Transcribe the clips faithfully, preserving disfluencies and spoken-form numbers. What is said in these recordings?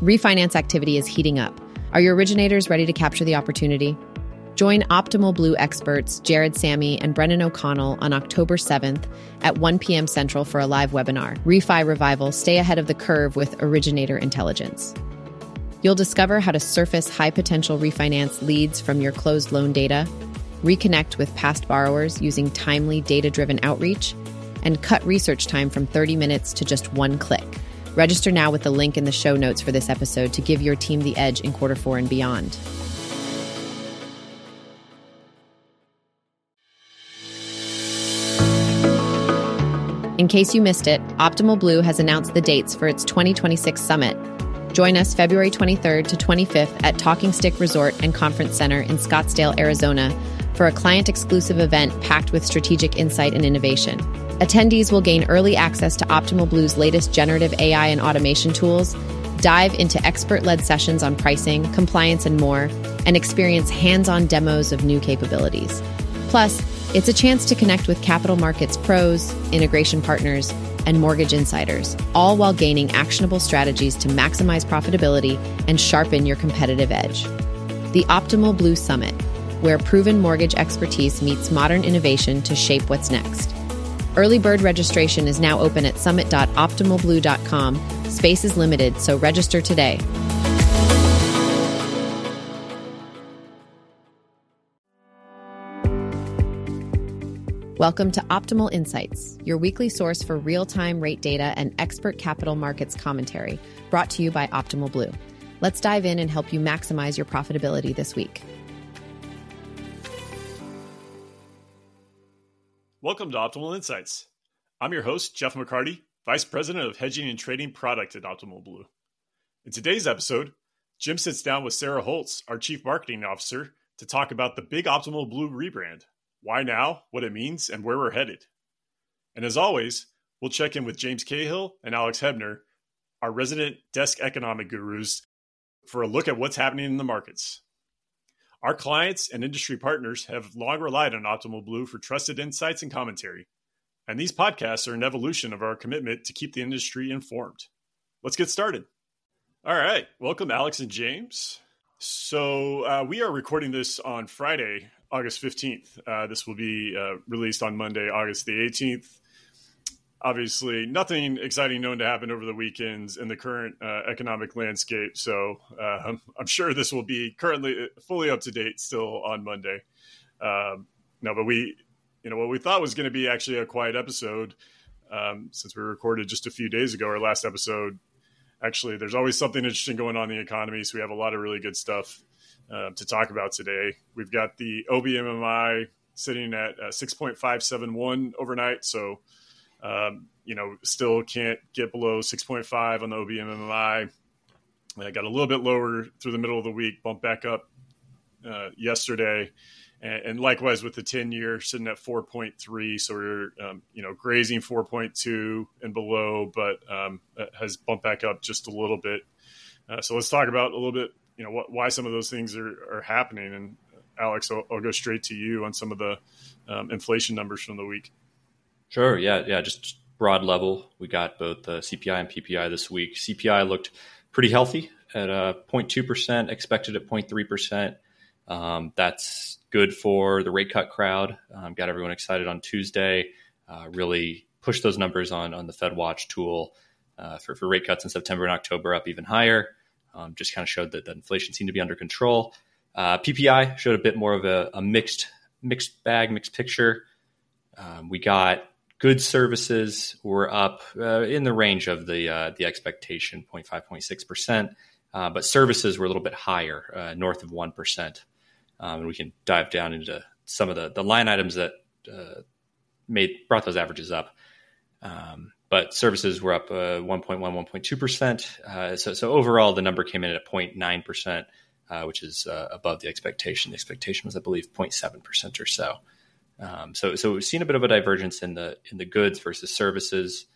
Refinance activity is heating up. Are your originators ready to capture the opportunity? Join Optimal Blue experts Jared Sammy and Brennan O'Connell on October seventh at one p.m. Central for a live webinar. Refi Revival, stay ahead of the curve with originator intelligence. You'll discover how to surface high-potential refinance leads from your closed loan data, reconnect with past borrowers using timely data-driven outreach, and cut research time from thirty minutes to just one click. Register now with the link in the show notes for this episode to give your team the edge in quarter four and beyond. In case you missed it, Optimal Blue has announced the dates for its twenty twenty-six summit. Join us February twenty-third to twenty-fifth at Talking Stick Resort and Conference Center in Scottsdale, Arizona, for a client-exclusive event packed with strategic insight and innovation. Attendees will gain early access to Optimal Blue's latest generative A I and automation tools, dive into expert-led sessions on pricing, compliance, and more, and experience hands-on demos of new capabilities. Plus, it's a chance to connect with capital markets pros, integration partners, and mortgage insiders, all while gaining actionable strategies to maximize profitability and sharpen your competitive edge. The Optimal Blue Summit, where proven mortgage expertise meets modern innovation to shape what's next. Early bird registration is now open at summit dot optimal blue dot com. Space is limited, so register today. Welcome to Optimal Insights, your weekly source for real-time rate data and expert capital markets commentary, brought to you by Optimal Blue. Let's dive in and help you maximize your profitability this week. Welcome to Optimal Insights. I'm your host, Jeff McCarty, Vice President of Hedging and Trading Product at Optimal Blue. In today's episode, Jim sits down with Sarah Holtz, our Chief Marketing Officer, to talk about the big Optimal Blue rebrand. Why now, what it means, and where we're headed. And as always, we'll check in with James Cahill and Alex Hebner, our resident desk economic gurus, for a look at what's happening in the markets. Our clients and industry partners have long relied on Optimal Blue for trusted insights and commentary. And these podcasts are an evolution of our commitment to keep the industry informed. Let's get started. All right. Welcome, Alex and James. So uh, we are recording this on Friday, August fifteenth. Uh, this will be uh, released on Monday, August the eighteenth. Obviously, nothing exciting known to happen over the weekends in the current uh, economic landscape. So uh, I'm, I'm sure this will be currently fully up to date still on Monday. Um, no, but we, you know, what we thought was going to be actually a quiet episode, um, since we recorded just a few days ago, our last episode. Actually, there's always something interesting going on in the economy. So we have a lot of really good stuff Uh, to talk about today. We've got the O B M M I sitting at uh, six point five seven one overnight. So, um, you know, still can't get below six point five on the O B M M I. I got a little bit lower through the middle of the week, bumped back up uh, yesterday. And, and likewise with the ten year sitting at four point three. So we're, um, you know, grazing four point two and below, but um, has bumped back up just a little bit. Uh, so let's talk about a little bit, you know, what, why some of those things are, are happening. And Alex, I'll, I'll go straight to you on some of the um, inflation numbers from the week. Sure. Yeah. Yeah. Just broad level. We got both the C P I and P P I this week. C P I looked pretty healthy at uh, zero point two percent, expected at zero point three percent. Um, that's good for the rate cut crowd. Um, got everyone excited on Tuesday, uh, really pushed those numbers on, on the Fed Watch tool uh, for, for rate cuts in September and October up even higher. Um, just kind of showed that, that inflation seemed to be under control. Uh, P P I showed a bit more of a, a mixed mixed bag, mixed picture. Um, we got goods services were up uh, in the range of the uh, the expectation, zero point five, zero point six percent. Uh, but services were a little bit higher, uh, north of one percent. Um, and we can dive down into some of the, the line items that uh, made brought those averages up. Um, But services were up uh, one point one, one point two percent. Uh, so, so overall, the number came in at zero point nine percent, uh, which is uh, above the expectation. The expectation was, I believe, zero point seven percent or so. Um, so, so we've seen a bit of a divergence in the in the goods versus services,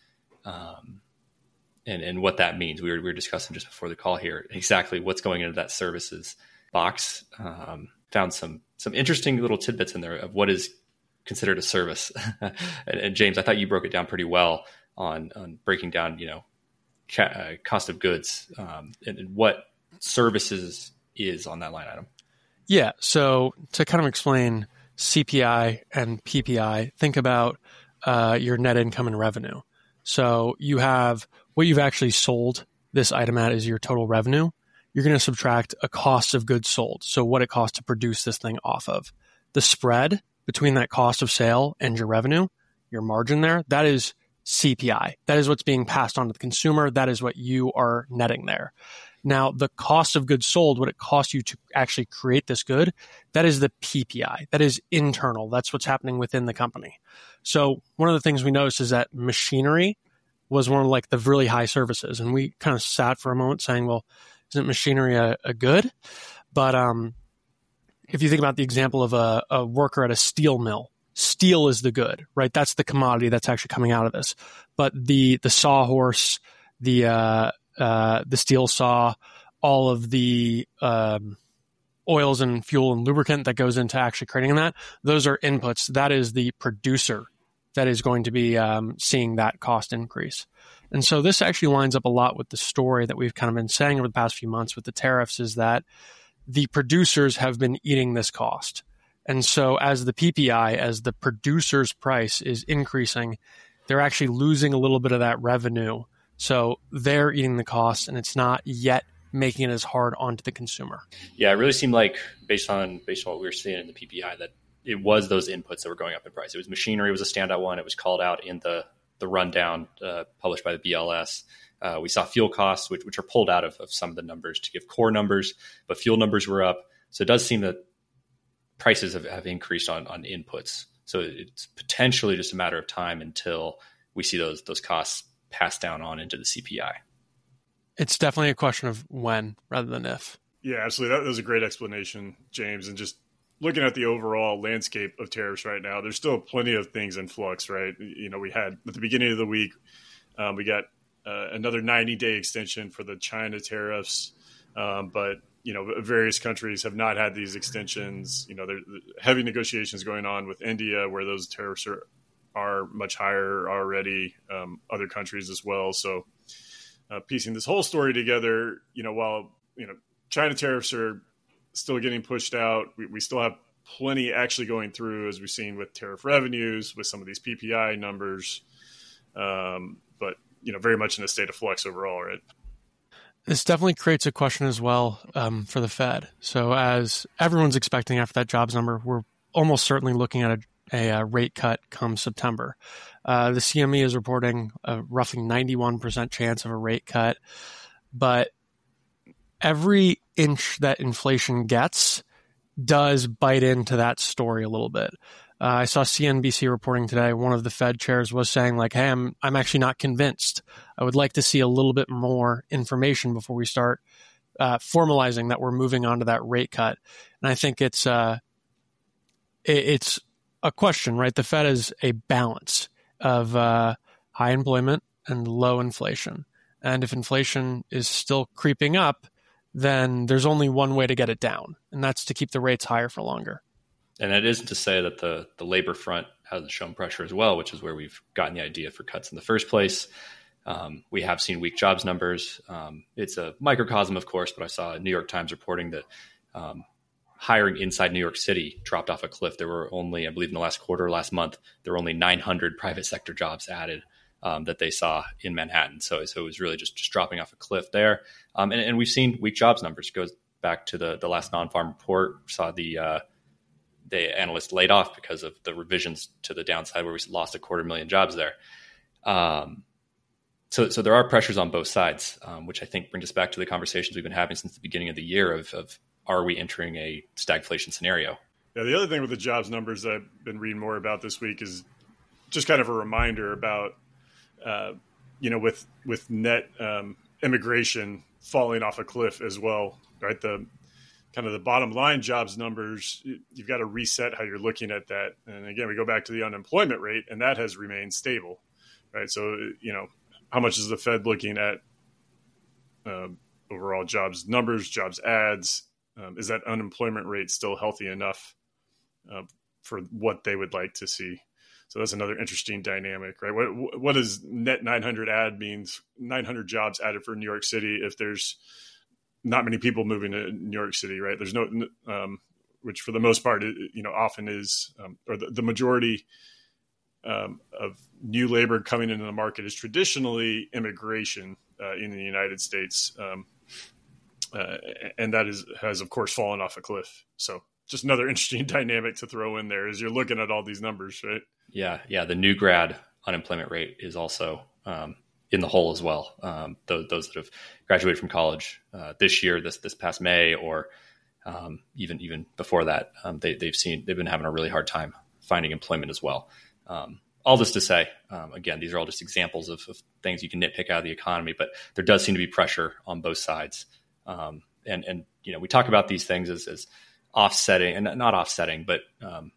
um, and and what that means. We were we were discussing just before the call here exactly what's going into that services box. Um, found some some interesting little tidbits in there of what is considered a service. and, and James, I thought you broke it down pretty well on, on breaking down, you know, ca- uh, cost of goods um, and, and what services is on that line item. Yeah. So to kind of explain C P I and P P I, think about uh, your net income and revenue. So you have what you've actually sold this item at is your total revenue. You're going to subtract a cost of goods sold. So what it costs to produce this thing off of. The spread between that cost of sale and your revenue, your margin there, that is C P I. That is what's being passed on to the consumer. That is what you are netting there. Now, the cost of goods sold, what it costs you to actually create this good, that is the P P I. That is internal. That's what's happening within the company. So one of the things we noticed is that machinery was one of like the really high services. And we kind of sat for a moment saying, well, isn't machinery a, a good? But um, if you think about the example of a, a worker at a steel mill, steel is the good, right? That's the commodity that's actually coming out of this. But the the sawhorse, the uh, uh, the steel saw, all of the um, oils and fuel and lubricant that goes into actually creating that, those are inputs. That is the producer that is going to be um, seeing that cost increase. And so this actually lines up a lot with the story that we've kind of been saying over the past few months with the tariffs, is that the producers have been eating this cost. And so as the P P I, as the producer's price is increasing, they're actually losing a little bit of that revenue. So they're eating the cost, and it's not yet making it as hard onto the consumer. Yeah, it really seemed like, based on based on what we were seeing in the P P I, that it was those inputs that were going up in price. It was machinery was a standout one. It was called out in the the rundown uh, published by the B L S. Uh, we saw fuel costs, which, which are pulled out of, of some of the numbers to give core numbers, but fuel numbers were up. So it does seem that prices have, have increased on, on inputs. So it's potentially just a matter of time until we see those those costs passed down on into the C P I. It's definitely a question of when rather than if. Yeah, absolutely. That was a great explanation, James. And just looking at the overall landscape of tariffs right now, there's still plenty of things in flux, right? You know, we had at the beginning of the week, um, we got uh, another ninety day extension for the China tariffs. Um, but, you know, various countries have not had these extensions. You know, there's heavy negotiations going on with India where those tariffs are, are much higher already, um, other countries as well. So uh, piecing this whole story together, you know, while, you know, China tariffs are still getting pushed out, we, we still have plenty actually going through, as we've seen with tariff revenues, with some of these P P I numbers. Um, but, you know, very much in a state of flux overall, right? This definitely creates a question as well um, for the Fed. So as everyone's expecting after that jobs number, we're almost certainly looking at a, a, a rate cut come September. Uh, the C M E is reporting a roughly ninety-one percent chance of a rate cut. But every inch that inflation gets does bite into that story a little bit. Uh, I saw C N B C reporting today, one of the Fed chairs was saying like, hey, I'm, I'm actually not convinced. I would like to see a little bit more information before we start uh, formalizing that we're moving on to that rate cut. And I think it's uh, it, it's a question, right? The Fed is a balance of uh, high employment and low inflation. And if inflation is still creeping up, then there's only one way to get it down, and that's to keep the rates higher for longer. And it isn't to say that the, the labor front hasn't shown pressure as well, which is where we've gotten the idea for cuts in the first place. Um, we have seen weak jobs numbers. Um, it's a microcosm, of course, but I saw a New York Times reporting that um, hiring inside New York City dropped off a cliff. There were only, I believe in the last quarter, last month, there were only nine hundred private sector jobs added um, that they saw in Manhattan. So, so it was really just, just dropping off a cliff there. Um, and, and we've seen weak jobs numbers. It goes back to the, the last non-farm report. We saw the uh, the analyst laid off because of the revisions to the downside where we lost a quarter million jobs there. Um, so, so there are pressures on both sides, um, which I think brings us back to the conversations we've been having since the beginning of the year of, of are we entering a stagflation scenario? Yeah, the other thing with the jobs numbers that I've been reading more about this week is just kind of a reminder about, uh, you know, with with net um, immigration falling off a cliff as well, right? The kind of the bottom line jobs numbers, you've got to reset how you're looking at that. And again, we go back to the unemployment rate, and that has remained stable, right? So, you know, how much is the Fed looking at uh, overall jobs numbers, jobs ads? Um, is that unemployment rate still healthy enough uh, for what they would like to see? So that's another interesting dynamic, right? What what does net nine hundred add means? nine hundred jobs added for New York City if there's not many people moving to New York City, right? There's no, um, which for the most part, you know, often is, um, or the, the majority um, of new labor coming into the market is traditionally immigration uh, in the United States. Um, uh, and that is, has of course fallen off a cliff. So just another interesting dynamic to throw in there as you're looking at all these numbers, right? Yeah. Yeah. The new grad unemployment rate is also um, in the hole as well. Um, those, those that have graduated from college uh, this year, this, this past May, or um, even, even before that, um, they, they've seen, they've been having a really hard time finding employment as well. Um, all this to say, um, again, these are all just examples of, of things you can nitpick out of the economy, but there does seem to be pressure on both sides. Um, and, and, you know, we talk about these things as, as offsetting, and not offsetting, but um,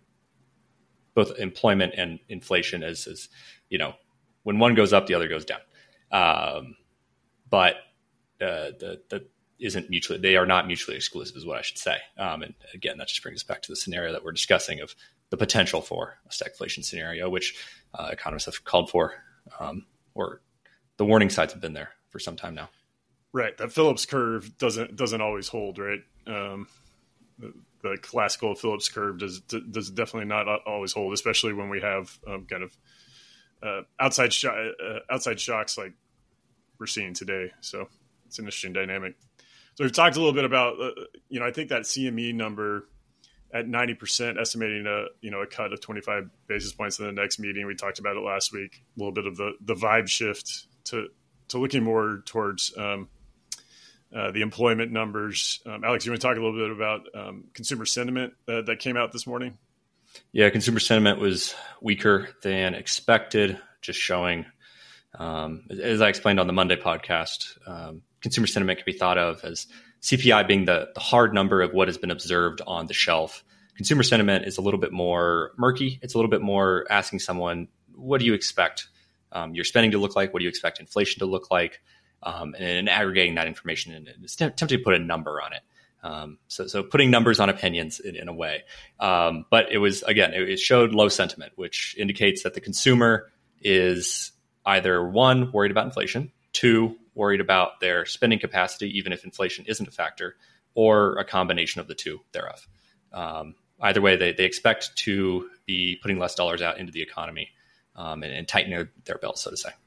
both employment and inflation as, as, you know, when one goes up, the other goes down. Um, but uh, the, the isn't mutually, they are not mutually exclusive is what I should say. Um, and again, that just brings us back to the scenario that we're discussing of the potential for a stagflation scenario, which uh, economists have called for, um, or the warning signs have been there for some time now. Right. That Phillips curve doesn't, doesn't always hold, right? Um, the, the classical Phillips curve does, does definitely not always hold, especially when we have um, kind of uh, outside sh- uh, outside shocks like we're seeing today. So it's an interesting dynamic. So we've talked a little bit about, uh, you know, I think that C M E number at ninety percent, estimating a, you know, a cut of twenty-five basis points in the next meeting. We talked about it last week, a little bit of the, the vibe shift to, to looking more towards um, uh, the employment numbers. Um, Alex, you want to talk a little bit about um, consumer sentiment uh, that came out this morning? Yeah, consumer sentiment was weaker than expected, just showing, um, as I explained on the Monday podcast, um, consumer sentiment can be thought of as C P I being the, the hard number of what has been observed on the shelf. Consumer sentiment is a little bit more murky. It's a little bit more asking someone, what do you expect um, your spending to look like? What do you expect inflation to look like? Um, and, and aggregating that information, and it's tempting to put a number on it. Um, so, so putting numbers on opinions in, in a way. Um, but it was, again, it, it showed low sentiment, which indicates that the consumer is either one, worried about inflation, two, worried about their spending capacity, even if inflation isn't a factor, or a combination of the two thereof. Um, either way, they, they expect to be putting less dollars out into the economy um, and, and tightening their, their belts, so to say.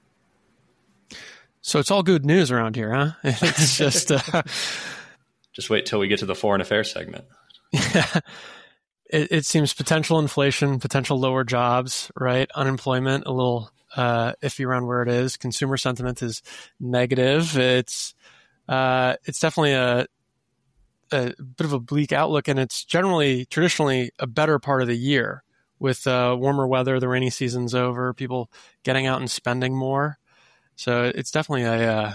So it's all good news around here, huh? It's just... Uh... Just wait till we get to the foreign affairs segment. Yeah. It, it seems potential inflation, potential lower jobs, right? Unemployment, a little uh, iffy around where it is. Consumer sentiment is negative. It's uh, it's definitely a, a bit of a bleak outlook, and it's generally, traditionally, a better part of the year with uh, warmer weather. The rainy season's over. People getting out and spending more. So it's definitely a uh,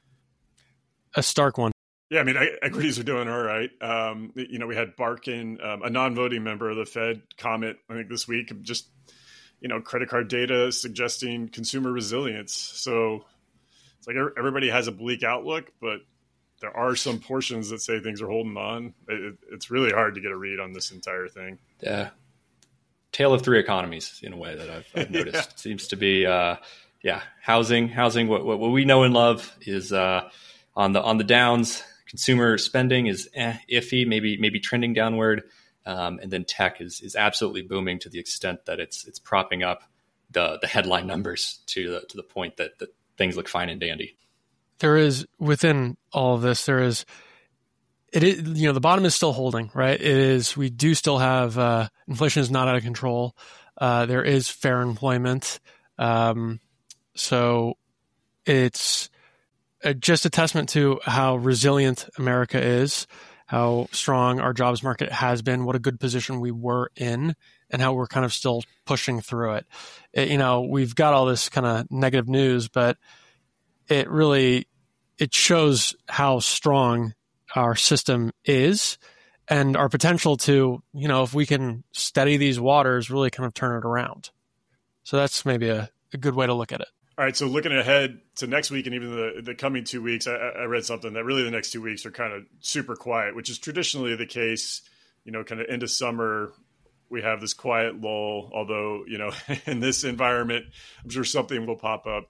a stark one. Yeah, I mean, equities are doing all right. Um, you know, we had Barkin, um, a non-voting member of the Fed, comment, I think this week, just, you know, credit card data suggesting consumer resilience. So it's like everybody has a bleak outlook, but there are some portions that say things are holding on. It, it's really hard to get a read on this entire thing. Yeah. Tale of three economies in a way that I've, I've noticed. Yeah. Seems to be, uh, yeah, housing, housing. What, what, what we know and love is uh, on the on the downs. Consumer spending is eh, iffy, maybe maybe trending downward, um, and then tech is is absolutely booming to the extent that it's it's propping up the the headline numbers to the to the point that, that things look fine and dandy. There is, within all of this, there is it is you know the bottom is still holding, right? It is we do still have uh, inflation is not out of control. Uh, there is fair employment, um, so it's. Just a testament to how resilient America is, how strong our jobs market has been, what a good position we were in, and how we're kind of still pushing through it. it you know, we've got all this kind of negative news, but it really, it shows how strong our system is and our potential to, you know, if we can steady these waters, really kind of turn it around. So that's maybe a, a good way to look at it. All right, so looking ahead to next week and even the, the coming two weeks, I, I read something that really the next two weeks are kind of super quiet, which is traditionally the case, you know, kind of into summer we have this quiet lull, although, you know, in this environment, I'm sure something will pop up.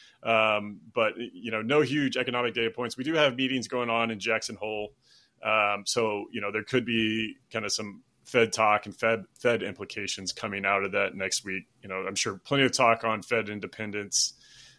Um, but, you know, no huge economic data points. We do have meetings going on in Jackson Hole. Um, so, you know, there could be kind of some Fed talk and Fed Fed implications coming out of that next week. You know, I'm sure plenty of talk on Fed independence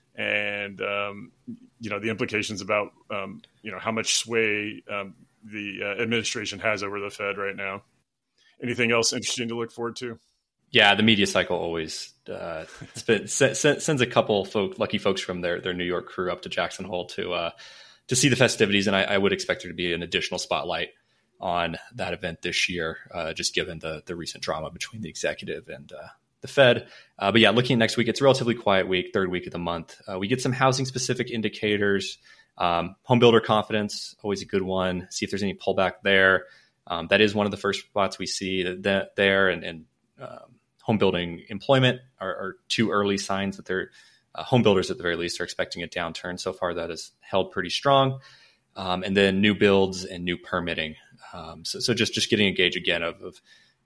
and, um, you know, the implications about, um, you know, how much sway um, the uh, administration has over the Fed right now. Anything else interesting to look forward to? Yeah, the media cycle always uh, been, sends a couple folk, lucky folks from their their New York crew up to Jackson Hole to uh, to see the festivities, and I, I would expect there to be an additional spotlight on that event this year, uh, just given the the recent drama between the executive and uh, the Fed. Uh, but yeah, looking at next week, it's a relatively quiet week, third week of the month. Uh, we get some housing specific indicators, um, home builder confidence, always a good one. See if there's any pullback there. Um, that is one of the first spots we see that there, and, and um, home building employment are, are two early signs that they're uh, home builders at the very least are expecting a downturn. So far, that has held pretty strong. Um, and then new builds and new permitting. Um, so, so just just getting a gauge again of, of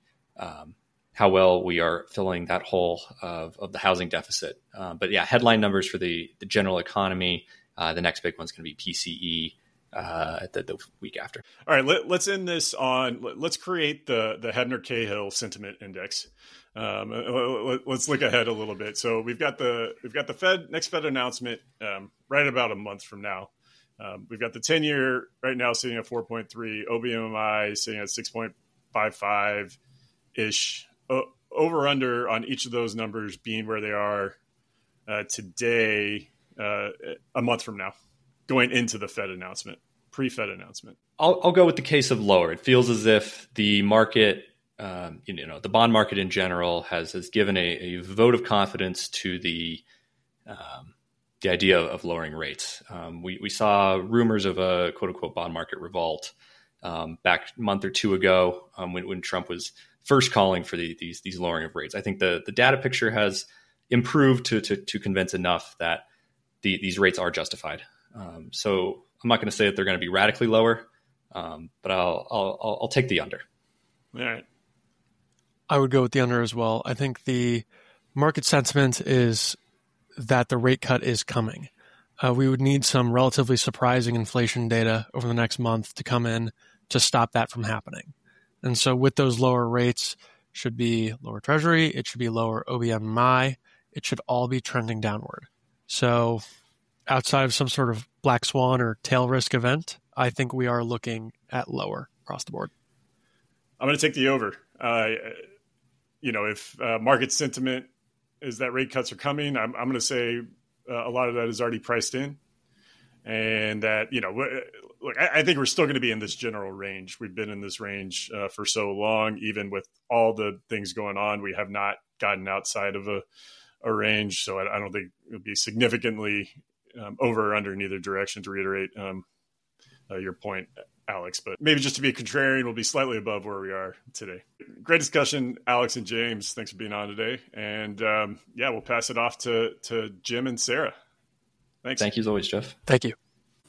um, how well we are filling that hole of, of the housing deficit. Uh, but yeah, headline numbers for the, the general economy. Uh, the next big one's going to be P C E. Uh, the, the week after. All right, let, let's end this on. Let's create the the Hebner Cahill Sentiment Index. Um, let, let's look ahead a little bit. So we've got the we've got the Fed next Fed announcement um, right about a month from now. Um, we've got the ten year right now sitting at four point three. O B M I sitting at six point five five ish. O- over under on each of those numbers being where they are uh, today, uh, a month from now. Going into the Fed announcement, pre-Fed announcement. I'll, I'll go with the case of lower. It feels as if the market, um, you know, the bond market in general has has given a, a vote of confidence to the um, the idea of lowering rates. Um, we we saw rumors of a quote unquote bond market revolt um, back a month or two ago um, when when Trump was first calling for the, these these lowering of rates. I think the the data picture has improved to to, to convince enough that the, these rates are justified. Um, so I'm not going to say that they're going to be radically lower, um, but I'll, I'll I'll take the under. All right. I would go with the under as well. I think the market sentiment is that the rate cut is coming. Uh, we would need some relatively surprising inflation data over the next month to come in to stop that from happening. And so with those lower rates, should be lower Treasury, it should be lower O B M I, it should all be trending downward. So outside of some sort of black swan or tail risk event, I think we are looking at lower across the board. I'm going to take the over. Uh, you know, if uh, market sentiment is that rate cuts are coming, I'm, I'm going to say uh, a lot of that is already priced in. And that, you know, look, I, I think we're still going to be in this general range. We've been in this range uh, for so long, even with all the things going on, we have not gotten outside of a, a range. So I, I don't think it would be significantly Um, over or under in either direction, to reiterate um, uh, your point, Alex. But maybe just to be a contrarian, we'll be slightly above where we are today. Great discussion, Alex and James. Thanks for being on today. And um, yeah, we'll pass it off to, to Jim and Sarah. Thanks. Thank you as always, Jeff. Thank you.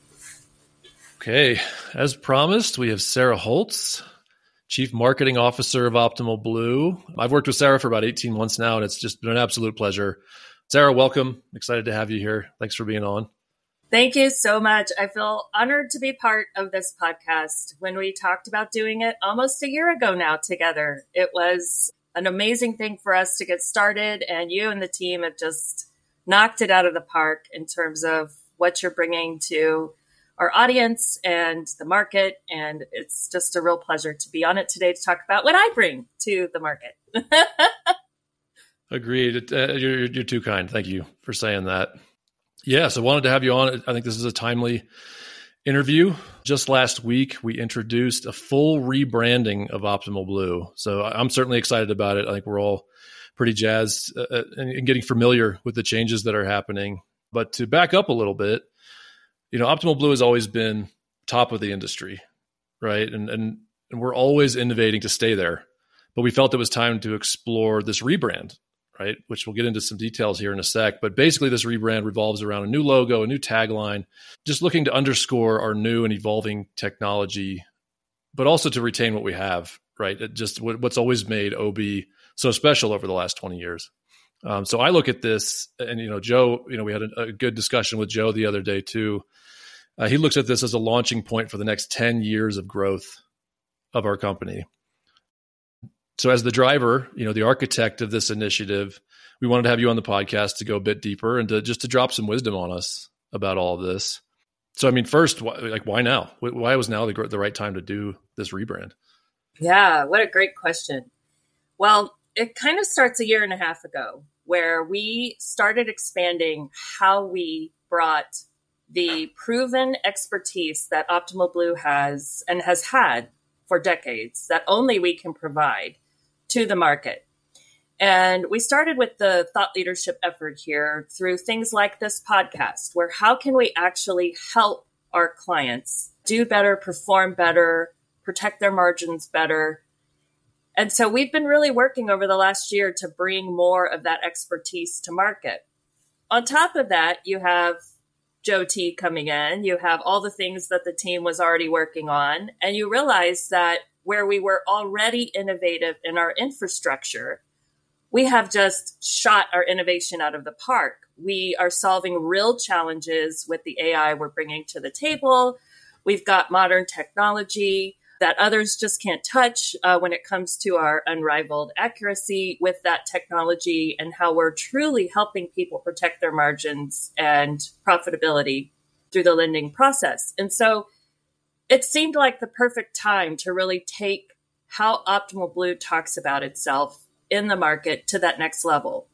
Okay. As promised, we have Sarah Holtz, Chief Marketing Officer of Optimal Blue. I've worked with Sarah for about eighteen months now, and it's just been an absolute pleasure. Sarah, welcome. Excited to have you here. Thanks for being on. Thank you so much. I feel honored to be part of this podcast. When we talked about doing it almost a year ago now together, it was an amazing thing for us to get started, and you and the team have just knocked it out of the park in terms of what you're bringing to our audience and the market. And it's just a real pleasure to be on it today to talk about what I bring to the market. Agreed. Uh, you're, you're too kind. Thank you for saying that. Yes, I wanted to have you on. I think this is a timely interview. Just last week, we introduced a full rebranding of Optimal Blue. So I'm certainly excited about it. I think we're all pretty jazzed uh, and getting familiar with the changes that are happening. But to back up a little bit, you know, Optimal Blue has always been top of the industry, right? And, and, and we're always innovating to stay there. But we felt it was time to explore this rebrand, right? Which we'll get into some details here in a sec. But basically this rebrand revolves around a new logo, a new tagline, just looking to underscore our new and evolving technology, but also to retain what we have right? It just what's always made O B so special over the last twenty years. Um, so I look at this, and you know, Joe, you know, we had a, a good discussion with Joe the other day too. Uh, he looks at this as a launching point for the next ten years of growth of our company. So as the driver, you know, the architect of this initiative, we wanted to have you on the podcast to go a bit deeper and to just to drop some wisdom on us about all of this. So, I mean, first, why, like, why now? Why was now the, the right time to do this rebrand? Yeah, what a great question. Well, it kind of starts a year and a half ago, where we started expanding how we brought the proven expertise that Optimal Blue has and has had for decades that only we can provide to the market. And we started with the thought leadership effort here through things like this podcast, where how can we actually help our clients do better, perform better, protect their margins better. And so we've been really working over the last year to bring more of that expertise to market. On top of that, you have Joe T coming in, you have all the things that the team was already working on, and you realize that where we were already innovative in our infrastructure, we have just shot our innovation out of the park. We are solving real challenges with the A I we're bringing to the table. We've got modern technology that others just can't touch uh, when it comes to our unrivaled accuracy with that technology and how we're truly helping people protect their margins and profitability through the lending process. And so it seemed like the perfect time to really take how Optimal Blue talks about itself in the market to that next level.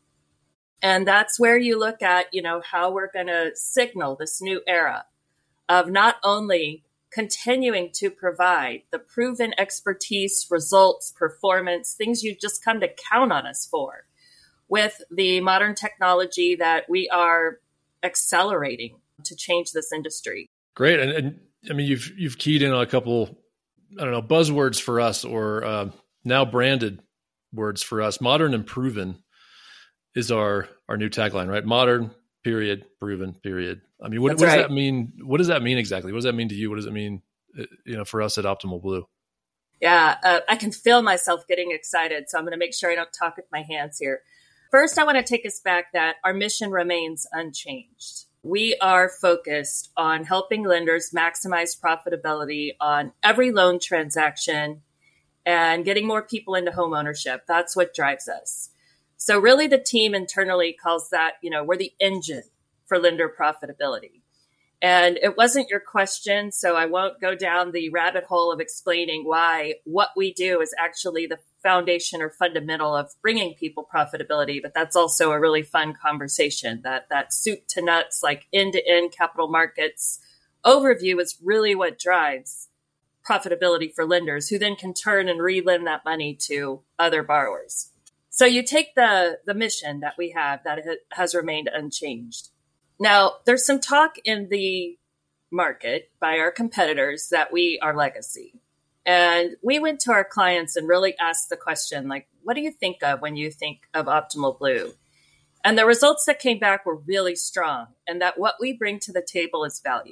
And that's where you look at, you know, how we're going to signal this new era of not only continuing to provide the proven expertise, results, performance, things you just come to count on us for, with the modern technology that we are accelerating to change this industry. Great. And, and I mean, you've you've keyed in on a couple, I don't know, buzzwords for us, or uh, now branded words for us. Modern and proven is our our new tagline, right? Modern, period, proven, period. I mean, what, what does right. that mean? What does that mean exactly? What does that mean to you? What does it mean, you know, for us at Optimal Blue? Yeah, uh, I can feel myself getting excited, so I'm going to make sure I don't talk with my hands here. First, I want to take us back that our mission remains unchanged. We are focused on helping lenders maximize profitability on every loan transaction and getting more people into home ownership. That's what drives us. So really the team internally calls that, you know, we're the engine for lender profitability. And it wasn't your question, so I won't go down the rabbit hole of explaining why what we do is actually the foundation or fundamental of bringing people profitability. But that's also a really fun conversation. That that soup to nuts, like end-to-end capital markets overview is really what drives profitability for lenders, who then can turn and re-lend that money to other borrowers. So you take the, the mission that we have that has remained unchanged. Now, there's some talk in the market by our competitors that we are legacy. And we went to our clients and really asked the question, like, what do you think of when you think of Optimal Blue? And the results that came back were really strong, and that what we bring to the table is value.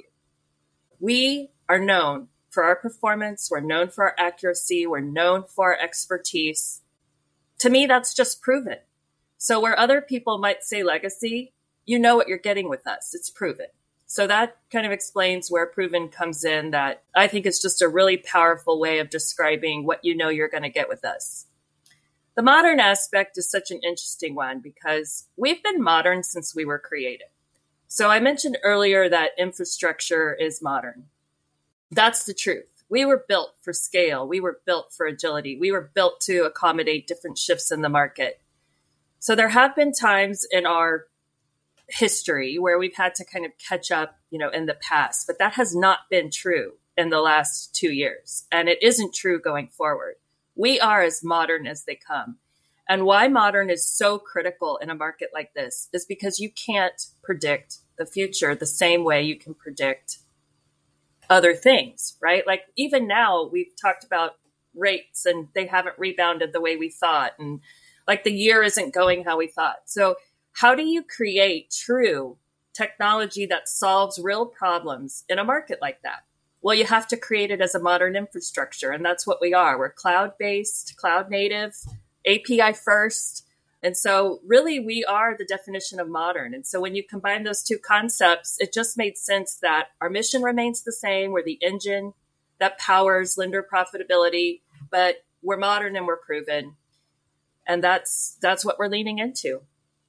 We are known for our performance. We're known for our accuracy. We're known for our expertise. To me, that's just proven. So where other people might say legacy, you know what you're getting with us. It's proven. So that kind of explains where proven comes in. That I think is just a really powerful way of describing what you know you're going to get with us. The modern aspect is such an interesting one because we've been modern since we were created. So I mentioned earlier that infrastructure is modern. That's the truth. We were built for scale. We were built for agility. We were built to accommodate different shifts in the market. So there have been times in our history where we've had to kind of catch up, you know, in the past, but that has not been true in the last two years. And it isn't true going forward. We are as modern as they come. And why modern is so critical in a market like this is because you can't predict the future the same way you can predict other things, right? Like even now we've talked about rates and they haven't rebounded the way we thought. And like the year isn't going how we thought. So how do you create true technology that solves real problems in a market like that? Well, you have to create it as a modern infrastructure. And that's what we are. We're cloud-based, cloud native, A P I first. And so really we are the definition of modern. And so when you combine those two concepts, it just made sense that our mission remains the same. We're the engine that powers lender profitability, but we're modern and we're proven. And that's that's what we're leaning into.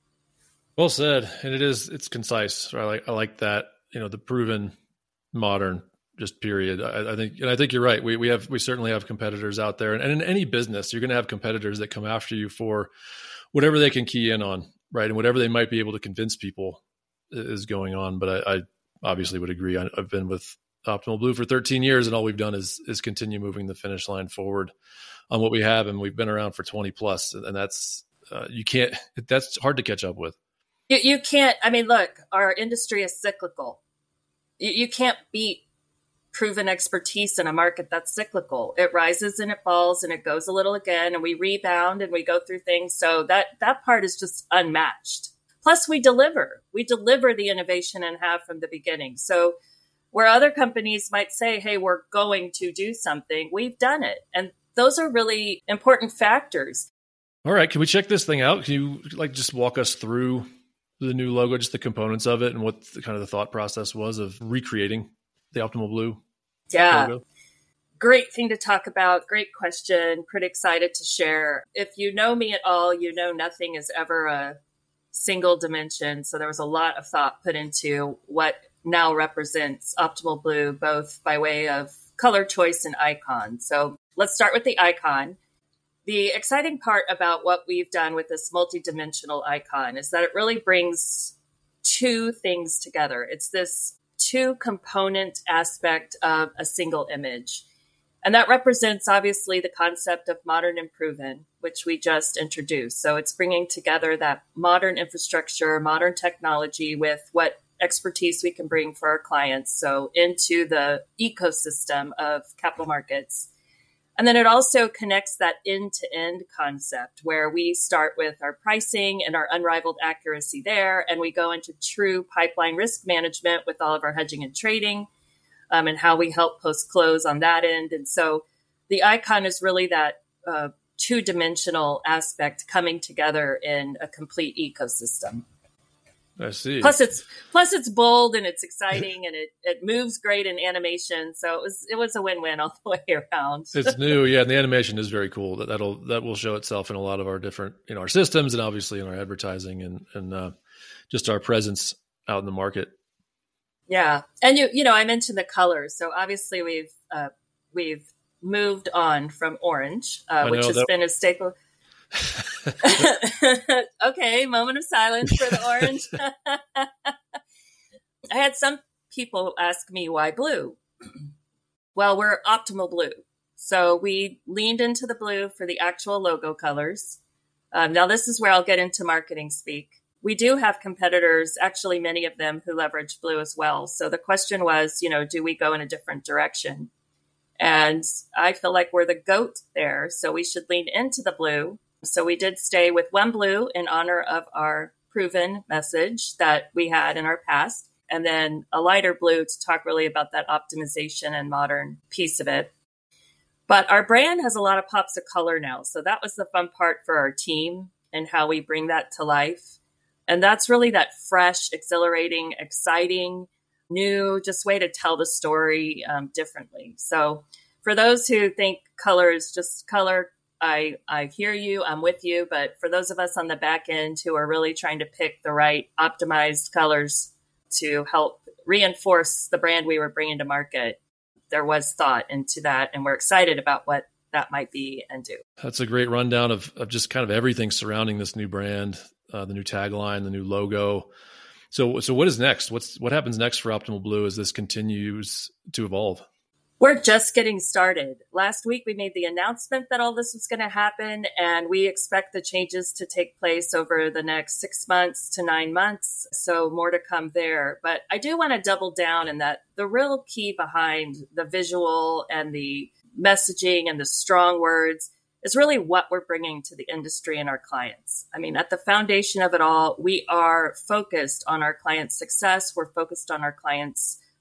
Well said. And it is, it's concise. I like I like that, you know, the proven modern, just period. I, I think, and I think you're right. We we have we certainly have competitors out there. And, and in any business, you're going to have competitors that come after you for whatever they can key in on, right? And whatever they might be able to convince people is going on. But I, I obviously would agree. I, I've been with Optimal Blue for thirteen years, and all we've done is is continue moving the finish line forward on what we have, and we've been around for twenty plus, and that's uh, you can't. That's hard to catch up with. You, you can't. I mean, look, our industry is cyclical. You, you can't beat proven expertise in a market that's cyclical. It rises and it falls and it goes a little again, and we rebound and we go through things. So that that part is just unmatched. Plus, we deliver. We deliver the innovation and have from the beginning. So where other companies might say, hey, we're going to do something, we've done it. And those are really important factors. All right. Can we check this thing out? Can you like just walk us through the new logo, just the components of it, and what the, kind of the thought process was of recreating the Optimal Blue yeah. logo? Great thing to talk about. Great question. Pretty excited to share. If you know me at all, you know nothing is ever a single dimension. So there was a lot of thought put into what now represents Optimal Blue, both by way of color choice and icon. So let's start with the icon. The exciting part about what we've done with this multidimensional icon is that it really brings two things together. It's this two component aspect of a single image. And that represents obviously the concept of modern and proven, which we just introduced. So it's bringing together that modern infrastructure, modern technology with what expertise we can bring for our clients. So into the ecosystem of capital markets. And then it also connects that end-to-end concept where we start with our pricing and our unrivaled accuracy there. And we go into true pipeline risk management with all of our hedging and trading um, and how we help post-close on that end. And so the icon is really that uh, two-dimensional aspect coming together in a complete ecosystem. I see. Plus it's plus it's bold and it's exciting and it, it moves great in animation. So it was it was a win-win all the way around. It's new, yeah, and the animation is very cool. That that'll that will show itself in a lot of our different in our systems and obviously in our advertising and and uh, just our presence out in the market. Yeah, and you you know I mentioned the colors. So obviously we've uh, we've moved on from orange, uh, which has that- been a staple. Okay, moment of silence for the orange. I had some people ask me why blue. Well, we're Optimal Blue. So we leaned into the blue for the actual logo colors. Um, now, this is where I'll get into marketing speak. We do have competitors, actually many of them who leverage blue as well. So the question was, you know, do we go in a different direction? And I feel like we're the GOAT there. So we should lean into the blue. So we did stay with one blue in honor of our proven message that we had in our past, and then a lighter blue to talk really about that optimization and modern piece of it. But our brand has a lot of pops of color now. So that was the fun part for our team and how we bring that to life. And that's really that fresh, exhilarating, exciting, new, just way to tell the story um, differently. So for those who think color is just color, I, I hear you, I'm with you, but for those of us on the back end who are really trying to pick the right optimized colors to help reinforce the brand we were bringing to market, there was thought into that, and we're excited about what that might be and do. That's a great rundown of, of just kind of everything surrounding this new brand, uh, the new tagline, the new logo. So, so what is next? What's what happens next for Optimal Blue as this continues to evolve? We're just getting started. Last week, we made the announcement that all this was going to happen, and we expect the changes to take place over the next six months to nine months. So more to come there. But I do want to double down in that the real key behind the visual and the messaging and the strong words is really what we're bringing to the industry and our clients. I mean, at the foundation of it all, we are focused on our clients' success. We're focused on our clients'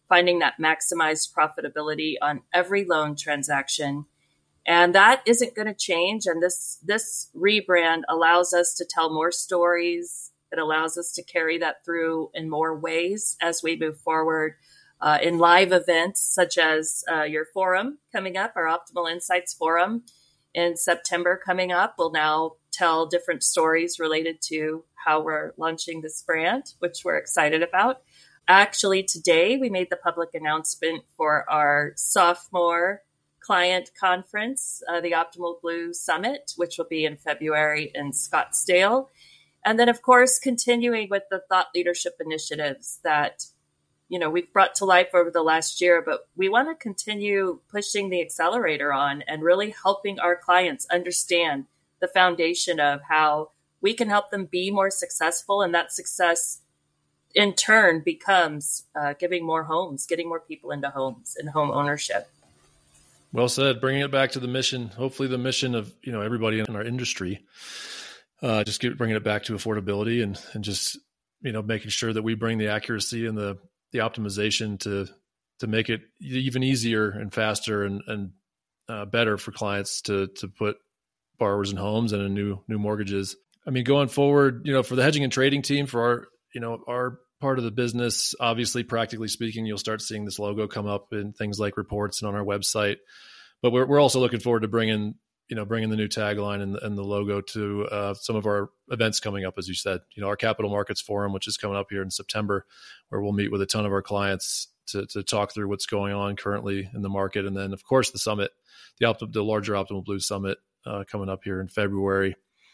finding that maximized profitability on every loan transaction. And that isn't going to change. And this, this rebrand allows us to tell more stories. It allows us to carry that through in more ways as we move forward uh, in live events, such as uh, your forum coming up, our Optimal Insights Forum in September coming up. We'll now tell different stories related to how we're launching this brand, which we're excited about. Actually, today we made the public announcement for our sophomore client conference, uh, the Optimal Blue Summit, which will be in February in Scottsdale. And then, of course, continuing with the thought leadership initiatives that, you know, we've brought to life over the last year, but we want to continue pushing the accelerator on and really helping our clients understand the foundation of how we can help them be more successful. And that success in turn becomes uh, giving more homes, getting more people into homes and home ownership. Well said. Bringing it back to the mission, hopefully the mission of, you know, everybody in our industry, uh, just get, bringing it back to affordability and, and just, you know, making sure that we bring the accuracy and the, the optimization to, to make it even easier and faster and, and uh, better for clients to, to put borrowers in homes and in new, new mortgages. I mean, going forward, you know, for the hedging and trading team, for our, you know, our part of the business, obviously, practically speaking, you'll start seeing this logo come up in things like reports and on our website. But we're we're also looking forward to bringing, you know, bringing the new tagline and, and the logo to uh, some of our events coming up, as you said. You know, our Capital Markets Forum, which is coming up here in September, where we'll meet with a ton of our clients to to talk through what's going on currently in the market, and then of course the summit, the Optim, the larger Optimal Blue Summit uh, coming up here in February.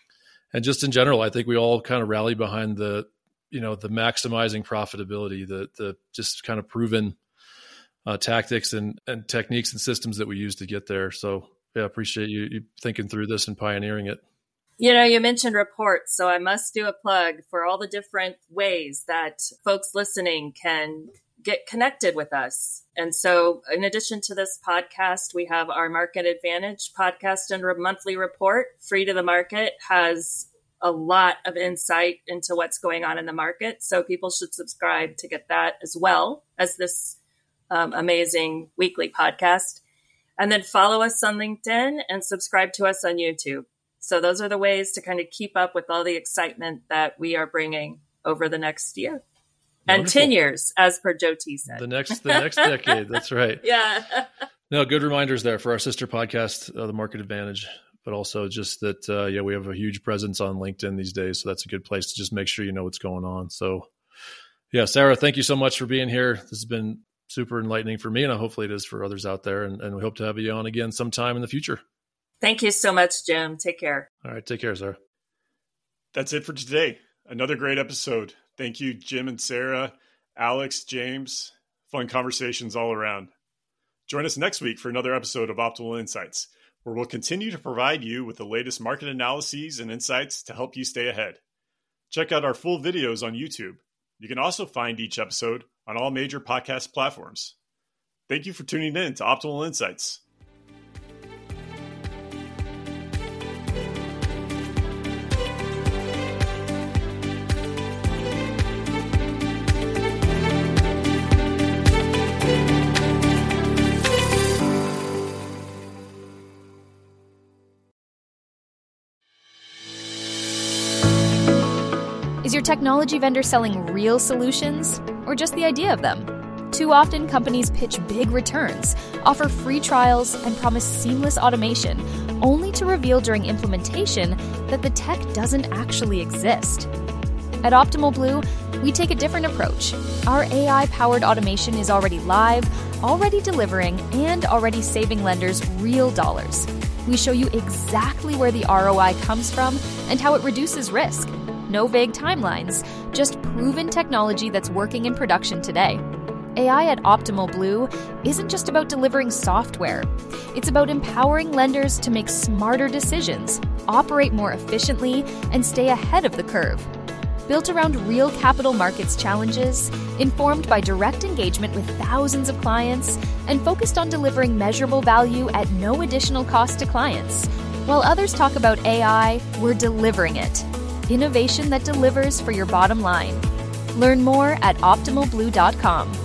And just in general, I think we all kind of rally behind the, you know, the maximizing profitability, the the just kind of proven uh, tactics and, and techniques and systems that we use to get there. So yeah, appreciate you, you thinking through this and pioneering it. You know, you mentioned reports, so I must do a plug for all the different ways that folks listening can get connected with us. And so in addition to this podcast, we have our Market Advantage podcast and monthly report. Free to the Market has a lot of insight into what's going on in the market. So people should subscribe to get that as well as this um, amazing weekly podcast. And then follow us on LinkedIn and subscribe to us on YouTube. So those are the ways to kind of keep up with all the excitement that we are bringing over the next year. And Wonderful. ten years, as per Joe T said. The next, the next decade. That's right. Yeah. No, good reminders there for our sister podcast, uh, the Market Advantage, but also just that, uh, yeah, we have a huge presence on LinkedIn these days. So that's a good place to just make sure you know what's going on. So yeah, Sarah, thank you so much for being here. This has been super enlightening for me, and hopefully it is for others out there. And, and we hope to have you on again sometime in the future. Thank you so much, Jim. Take care. All right. Take care, Sarah. That's it for today. Another great episode. Thank you, Jim and Sarah, Alex, James. Fun conversations all around. Join us next week for another episode of Optimal Insights, where we'll continue to provide you with the latest market analyses and insights to help you stay ahead. Check out our full videos on YouTube. You can also find each episode on all major podcast platforms. Thank you for tuning in to Optimal Insights. Is your technology vendor selling real solutions or just the idea of them? Too often, companies pitch big returns, offer free trials, and promise seamless automation, only to reveal during implementation that the tech doesn't actually exist. At Optimal Blue, we take a different approach. Our A I-powered automation is already live, already delivering, and already saving lenders real dollars. We show you exactly where the R O I comes from and how it reduces risk. No vague timelines, just proven technology that's working in production today. A I at Optimal Blue isn't just about delivering software. It's about empowering lenders to make smarter decisions, operate more efficiently, and stay ahead of the curve. Built around real capital markets challenges, informed by direct engagement with thousands of clients, and focused on delivering measurable value at no additional cost to clients. While others talk about A I, we're delivering it. Innovation that delivers for your bottom line. Learn more at optimal blue dot com.